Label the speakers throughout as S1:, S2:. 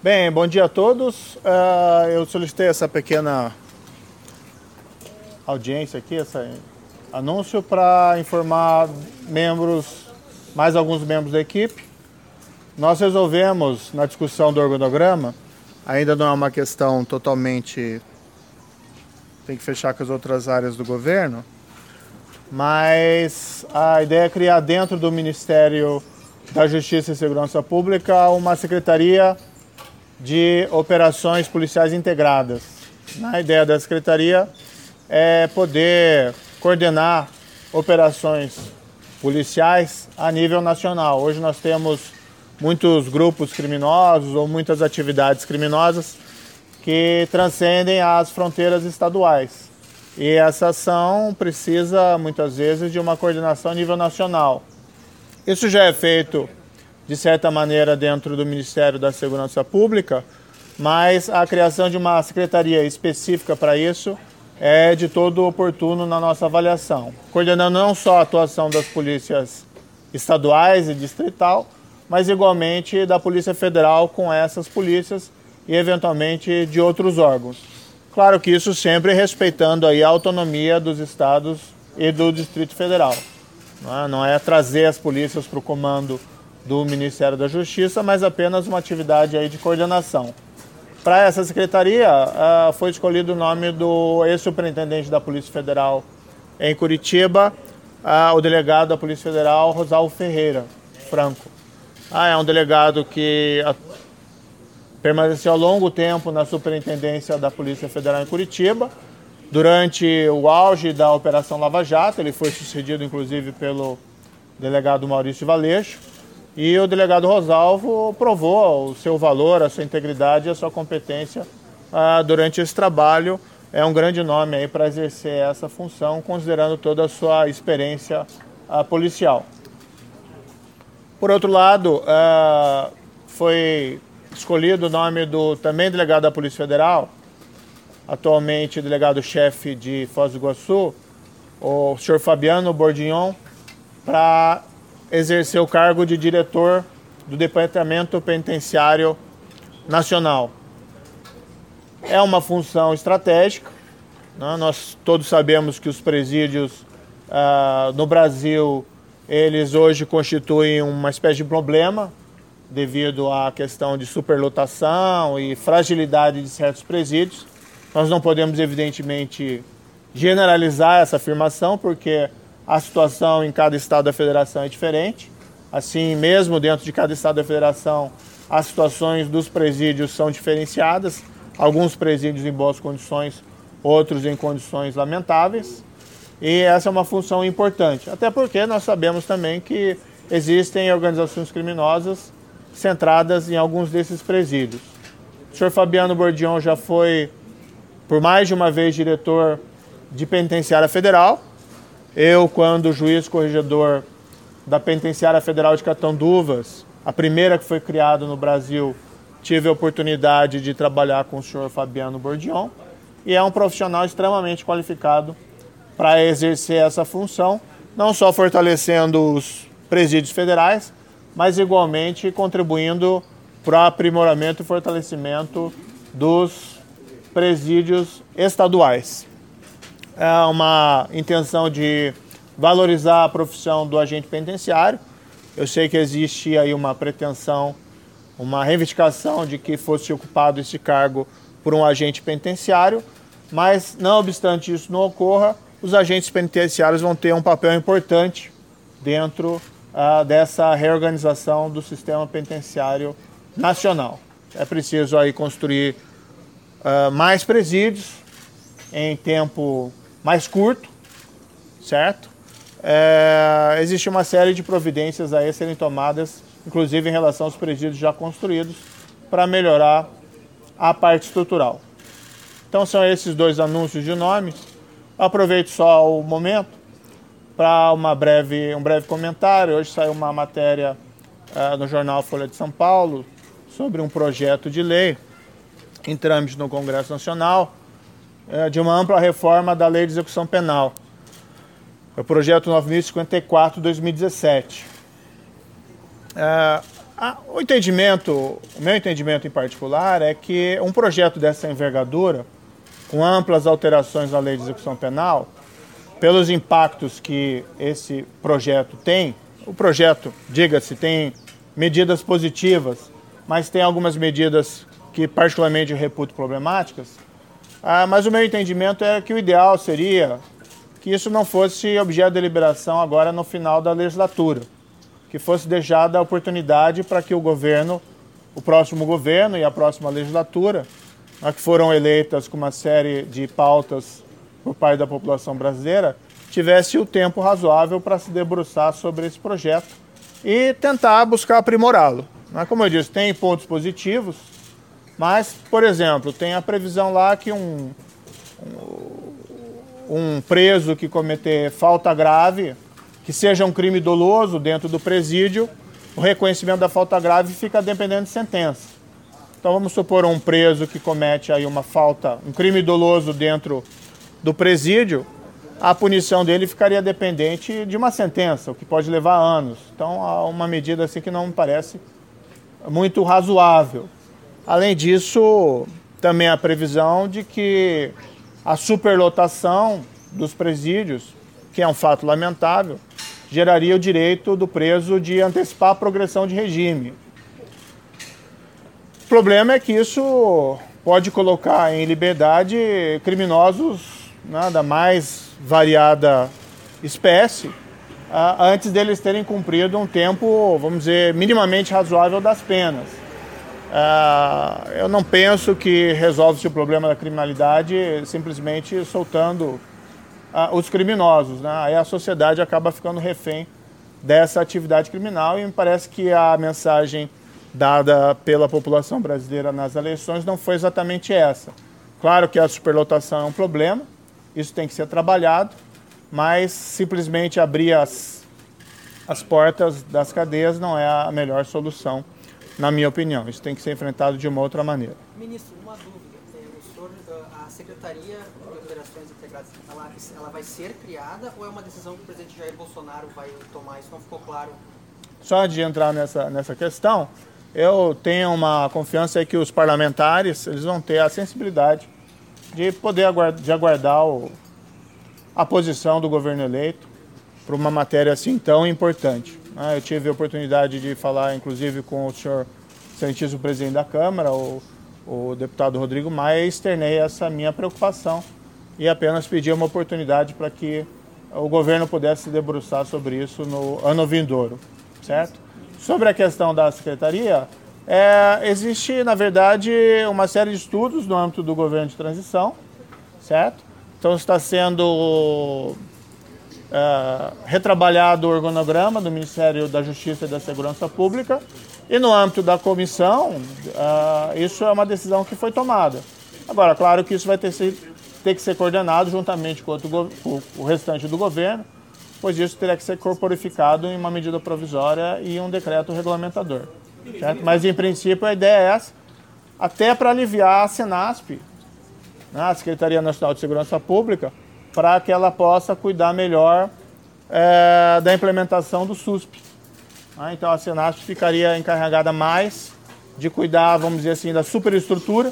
S1: Bem, bom dia a todos. Eu solicitei essa pequena audiência aqui, esse anúncio, para informar mais alguns membros da equipe. Nós resolvemos, na discussão do organograma, ainda não é uma questão totalmente... tem que fechar com as outras áreas do governo, mas a ideia é criar dentro do Ministério da Justiça e Segurança Pública uma secretaria de operações policiais integradas. A ideia da secretaria é poder coordenar operações policiais a nível nacional. Hoje nós temos muitos grupos criminosos ou muitas atividades criminosas que transcendem as fronteiras estaduais. E essa ação precisa, muitas vezes, de uma coordenação a nível nacional. Isso já é feito, de certa maneira, dentro do Ministério da Segurança Pública, mas a criação de uma secretaria específica para isso é de todo oportuno na nossa avaliação, coordenando não só a atuação das polícias estaduais e distrital, mas igualmente da Polícia Federal com essas polícias e, eventualmente, de outros órgãos. Claro que isso sempre respeitando aí a autonomia dos estados e do Distrito Federal. Não é trazer as polícias para o comando do Ministério da Justiça, mas apenas uma atividade aí de coordenação. Para essa secretaria, foi escolhido o nome do ex-superintendente da Polícia Federal em Curitiba, o delegado da Polícia Federal, Rosalvo Ferreira Franco. É um delegado que permaneceu há longo tempo na superintendência da Polícia Federal em Curitiba. Durante o auge da Operação Lava Jato, ele foi sucedido, inclusive, pelo delegado Maurício Valeixo. E o delegado Rosalvo provou o seu valor, a sua integridade e a sua competência durante esse trabalho. É um grande nome aí para exercer essa função, considerando toda a sua experiência policial. Por outro lado, foi escolhido o nome do também delegado da Polícia Federal, atualmente delegado-chefe de Foz do Iguaçu, o senhor Fabiano Bordignon, para exercer o cargo de diretor do Departamento Penitenciário Nacional. É uma função estratégica, né? Nós todos sabemos que os presídios no Brasil, eles hoje constituem uma espécie de problema devido à questão de superlotação e fragilidade de certos presídios. Nós não podemos, evidentemente, generalizar essa afirmação, porque a situação em cada estado da federação é diferente. Assim, mesmo dentro de cada estado da federação, as situações dos presídios são diferenciadas. Alguns presídios em boas condições, outros em condições lamentáveis. E essa é uma função importante, até porque nós sabemos também que existem organizações criminosas centradas em alguns desses presídios. O senhor Fabiano Bordignon já foi, por mais de uma vez, diretor de Penitenciária Federal. Eu, quando juiz corregedor da Penitenciária Federal de Catanduvas, a primeira que foi criada no Brasil, tive a oportunidade de trabalhar com o senhor Fabiano Bordignon, e é um profissional extremamente qualificado para exercer essa função, não só fortalecendo os presídios federais, mas igualmente contribuindo para o aprimoramento e fortalecimento dos presídios estaduais. É uma intenção de valorizar a profissão do agente penitenciário. Eu sei que existe aí uma pretensão, uma reivindicação de que fosse ocupado esse cargo por um agente penitenciário, mas, não obstante isso não ocorra, os agentes penitenciários vão ter um papel importante dentro dessa reorganização do sistema penitenciário nacional. É preciso aí construir mais presídios em tempo mais curto, certo? Existe uma série de providências aí a serem tomadas, inclusive em relação aos presídios já construídos, para melhorar a parte estrutural. Então são esses dois anúncios de nomes. Aproveito só o momento para um breve comentário. Hoje saiu uma matéria no jornal Folha de São Paulo sobre um projeto de lei em trâmite no Congresso Nacional de uma ampla reforma da Lei de Execução Penal. É o projeto 9.054/2017. O meu entendimento em particular é que um projeto dessa envergadura, com amplas alterações na lei de execução penal, pelos impactos que esse projeto tem, o projeto, diga-se, tem medidas positivas, mas tem algumas medidas que particularmente eu reputo problemáticas, mas o meu entendimento é que o ideal seria que isso não fosse objeto de deliberação agora no final da legislatura, que fosse deixada a oportunidade para que o governo, o próximo governo e a próxima legislatura, que foram eleitas com uma série de pautas por parte da população brasileira, tivesse o tempo razoável para se debruçar sobre esse projeto e tentar buscar aprimorá-lo. Como eu disse, tem pontos positivos, mas, por exemplo, tem a previsão lá que um preso que cometer falta grave, que seja um crime doloso dentro do presídio, o reconhecimento da falta grave fica dependendo de sentença. Então vamos supor um preso que comete aí uma falta, um crime doloso dentro do presídio, a punição dele ficaria dependente de uma sentença, o que pode levar anos. Então há uma medida assim que não me parece muito razoável. Além disso, também a previsão de que a superlotação dos presídios, que é um fato lamentável, geraria o direito do preso de antecipar a progressão de regime. O problema é que isso pode colocar em liberdade criminosos da mais variada espécie, antes deles terem cumprido um tempo, vamos dizer, minimamente razoável das penas. Eu não penso que resolve-se o problema da criminalidade simplesmente soltando os criminosos, Aí a sociedade acaba ficando refém dessa atividade criminal e me parece que a mensagem dada pela população brasileira nas eleições não foi exatamente essa. Claro que a superlotação é um problema, isso tem que ser trabalhado, mas simplesmente abrir as portas das cadeias não é a melhor solução, na minha opinião. Isso tem que ser enfrentado de uma outra maneira.
S2: Ministro, uma dúvida. A Secretaria de Operações Integradas, ela vai ser criada ou é uma decisão que o presidente Jair Bolsonaro vai tomar? Isso não ficou claro.
S1: Só antes de entrar nessa questão, eu tenho uma confiança que os parlamentares eles vão ter a sensibilidade de poder aguardar a posição do governo eleito para uma matéria assim tão importante. Eu tive a oportunidade de falar, inclusive, com o senhor excelentíssimo presidente da Câmara, o deputado Rodrigo Maia, e externei essa minha preocupação e apenas pedi uma oportunidade para que o governo pudesse se debruçar sobre isso no ano vindouro, certo? Sobre a questão da secretaria, existe, na verdade, uma série de estudos no âmbito do governo de transição, certo? Então está sendo retrabalhado o organograma do Ministério da Justiça e da Segurança Pública e no âmbito da comissão, isso é uma decisão que foi tomada. Agora, claro que isso vai ter que ser coordenado juntamente com o restante do governo, pois isso terá que ser corporificado em uma medida provisória e um decreto regulamentador. Certo? Mas, em princípio, a ideia é essa, até para aliviar a Senasp, a Secretaria Nacional de Segurança Pública, para que ela possa cuidar melhor da implementação do SUSP. Então, a Senasp ficaria encarregada mais de cuidar, vamos dizer assim, da superestrutura,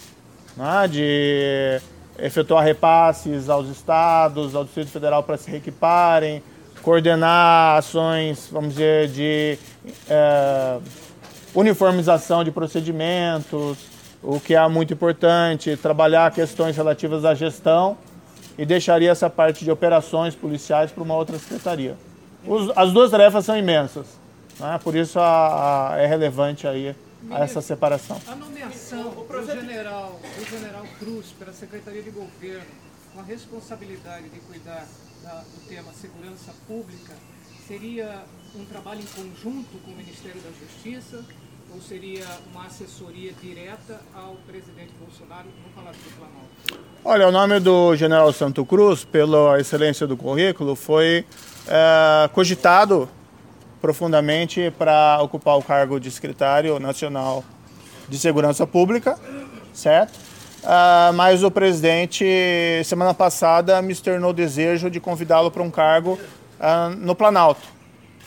S1: de efetuar repasses aos estados, ao Distrito Federal para se reequiparem, coordenar ações, vamos dizer, de uniformização de procedimentos, o que é muito importante, trabalhar questões relativas à gestão e deixaria essa parte de operações policiais para uma outra secretaria. As duas tarefas são imensas, por isso é relevante aí essa separação.
S3: A nomeação do general Cruz para a Secretaria de Governo, com a responsabilidade de cuidar do tema segurança pública, seria um trabalho em conjunto com o Ministério da Justiça ou seria uma assessoria direta ao presidente Bolsonaro no Palácio do Planalto?
S1: Olha, o nome do general Santo Cruz, pela excelência do currículo, foi cogitado profundamente para ocupar o cargo de secretário nacional de Segurança Pública, certo? Mas o presidente, semana passada, me externou o desejo de convidá-lo para um cargo no Planalto.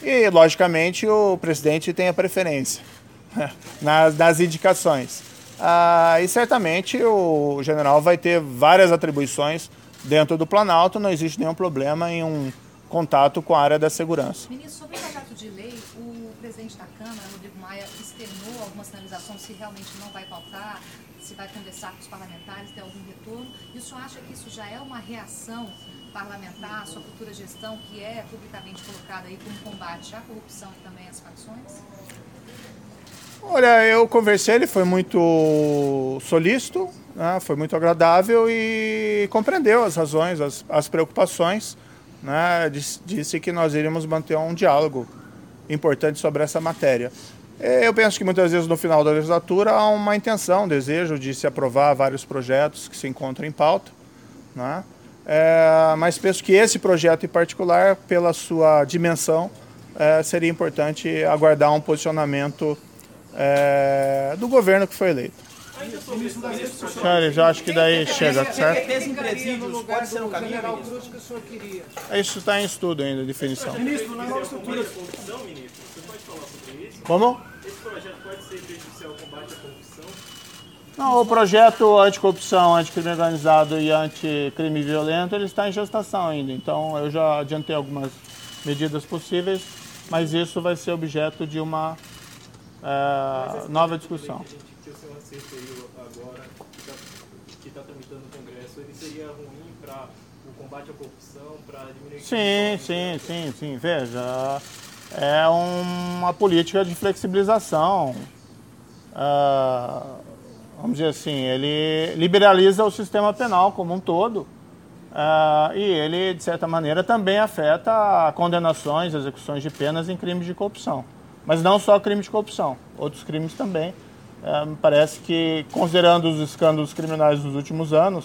S1: E, logicamente, o presidente tem a preferência nas indicações. E certamente o general vai ter várias atribuições dentro do Planalto, não existe nenhum problema em um contato com a área da segurança.
S4: Ministro, sobre o projeto de lei, o presidente da Câmara, Rodrigo Maia, externou alguma sinalização se realmente não vai pautar, se vai conversar com os parlamentares, ter algum retorno. E o senhor acha que isso já é uma reação parlamentar à sua futura gestão, que é publicamente colocada aí como combate à corrupção e também às facções?
S1: Olha, eu conversei, ele foi muito solícito, né, foi muito agradável e compreendeu as razões, as preocupações, né, disse que nós iríamos manter um diálogo importante sobre essa matéria. Eu penso que muitas vezes no final da legislatura há uma intenção, um desejo de se aprovar vários projetos que se encontram em pauta, né, mas penso que esse projeto em particular, pela sua dimensão, seria importante aguardar um posicionamento do governo que foi eleito. Senhores, eu acho que daí chega, certo?
S3: No lugar do general Cruz que o senhor queria.
S1: Isso está em estudo ainda, definição.
S5: Ministro, na nova estrutura. Corrupção, ministro, você pode falar sobre isso?
S1: Como?
S5: Esse projeto pode ser prejudicial ao combate à corrupção?
S1: Não, o projeto anticorrupção, anticrime organizado e anticrime violento, ele está em gestação ainda. Então, eu já adiantei algumas medidas possíveis, mas isso vai ser objeto de uma nova discussão.
S5: Que o senhor se referiu agora, que está tramitando no Congresso, ele seria ruim para o combate à corrupção, para diminuir...
S1: Sim. Veja, é uma política de flexibilização. Vamos dizer assim, ele liberaliza o sistema penal como um todo. E ele, de certa maneira, também afeta condenações, execuções de penas em crimes de corrupção. Mas não só crime de corrupção, outros crimes também. Me parece que, considerando os escândalos criminais dos últimos anos,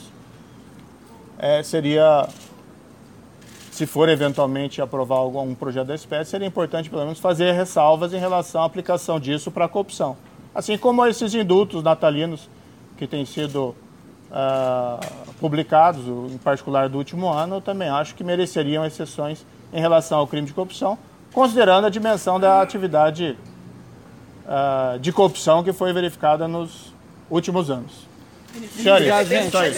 S1: seria, se for eventualmente aprovar algum projeto da espécie, seria importante, pelo menos, fazer ressalvas em relação à aplicação disso para a corrupção. Assim como esses indultos natalinos que têm sido publicados, em particular do último ano, eu também acho que mereceriam exceções em relação ao crime de corrupção, considerando a dimensão da atividade de corrupção que foi verificada nos últimos anos. Senhores, só isso.